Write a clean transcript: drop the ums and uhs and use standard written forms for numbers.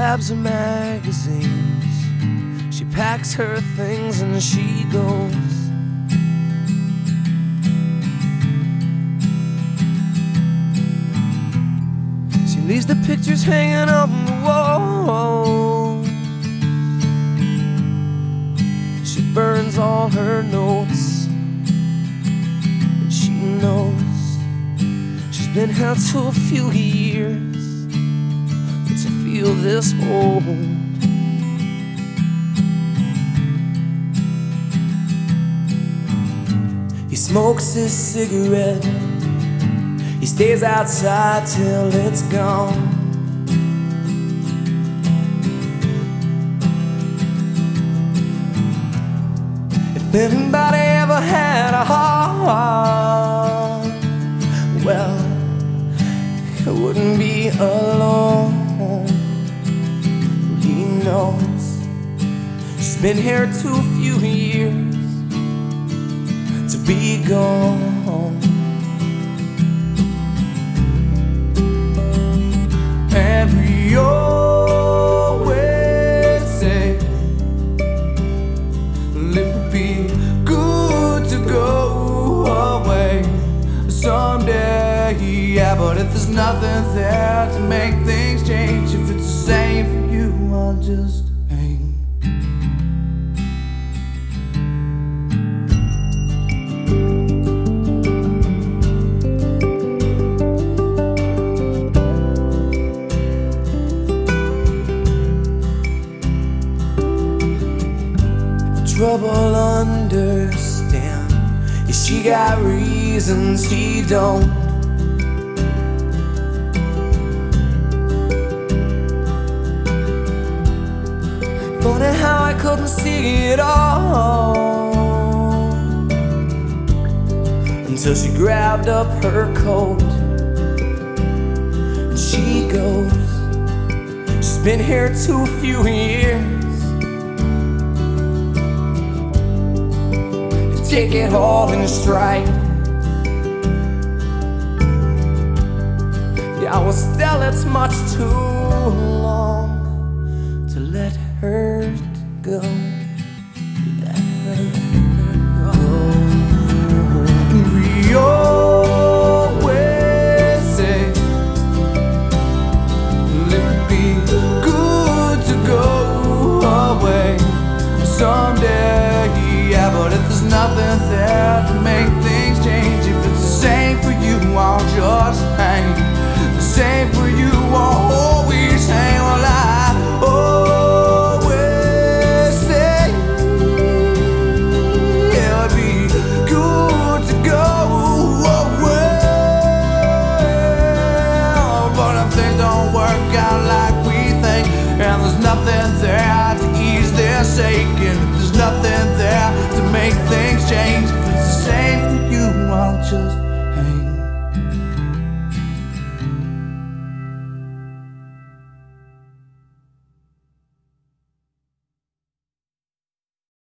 grabs her magazines, she packs her things and she goes. She leaves the pictures hanging on the wall. She burns all her notes, and she knows she's been here too few years to feel this old. He smokes his cigarette, he stays outside till it's gone. If anybody ever had a heart, well, it wouldn't be alone. He knows she's been here too few years to be gone. And we always say it would be good to go away someday, yeah, but if there's nothing there to make things change, if it's the same for you, I'll just hang. Trouble understand, yeah, she got reasons he don't. Funny how I couldn't see it all until she grabbed up her coat and she goes. She's been here too few years to take it all in stride. Yeah, well, still it's much too long to let her go. Let her go. We always say it would be good to go away someday, yeah, but if there's nothing there to make things change, if it's the same for you, I'll just hang. The same for you, I'll always hang. Well, I always say it would be good to go away, but if things don't work out like